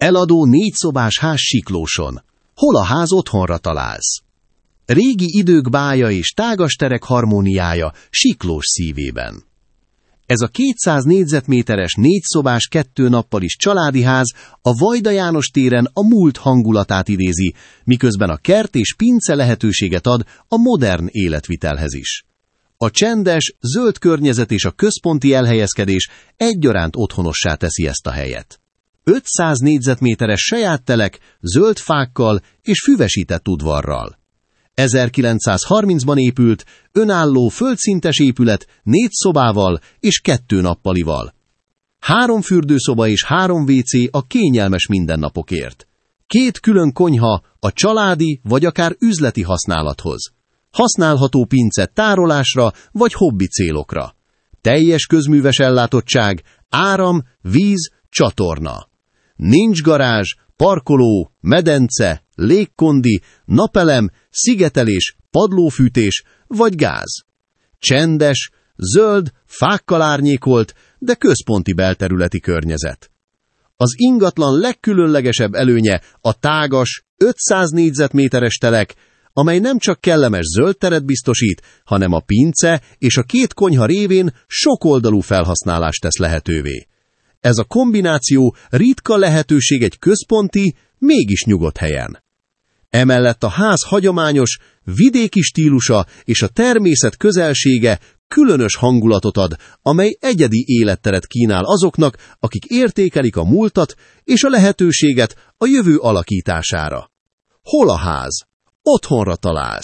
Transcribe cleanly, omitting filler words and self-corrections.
Eladó 4 szobás ház Siklóson. Hol a ház otthonra találsz? Régi idők bája és tágas terek harmóniája Siklós szívében. Ez a 200 négyzetméteres 4 szobás 2 nappalis családi ház a Vajda János téren a múlt hangulatát idézi, miközben a kert és pince lehetőséget ad a modern életvitelhez is. A csendes, zöld környezet és a központi elhelyezkedés egyaránt otthonossá teszi ezt a helyet. 500 négyzetméteres saját telek, zöld fákkal és füvesített udvarral. 1930-ban épült, önálló földszintes épület 4 szobával és 2 nappalival. 3 fürdőszoba és 3 WC a kényelmes mindennapokért. 2 külön konyha a családi vagy akár üzleti használathoz. Használható pince tárolásra vagy hobbi célokra. Teljes közműves ellátottság, áram, víz, csatorna. Nincs garázs, parkoló, medence, légkondi, napelem, szigetelés, padlófűtés vagy gáz. Csendes, zöld, fákkal árnyékolt, de központi belterületi környezet. Az ingatlan legkülönlegesebb előnye a tágas, 500 négyzetméteres telek, amely nem csak kellemes zöld teret biztosít, hanem a pince és a 2 konyha révén sokoldalú felhasználást tesz lehetővé. Ez a kombináció ritka lehetőség egy központi, mégis nyugodt helyen. Emellett a ház hagyományos, vidéki stílusa és a természet közelsége különös hangulatot ad, amely egyedi életteret kínál azoknak, akik értékelik a múltat és a lehetőséget a jövő alakítására. Hol a ház? Otthonra találsz.